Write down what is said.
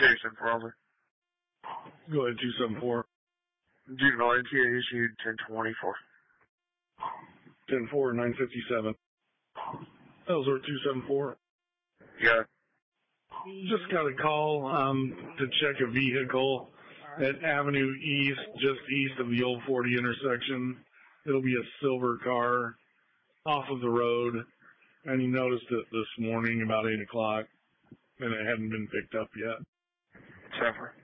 Jason Farmer. Go ahead, 274. Duke 90 issued 1024. 10-4, 957. Ellsworth 274. Yeah. Just got a call to check a vehicle at Avenue East, just east of the Old 40 intersection. It'll be a silver car off of the road, and he noticed it this morning about 8 o'clock, and it hadn't been picked up yet. Sever.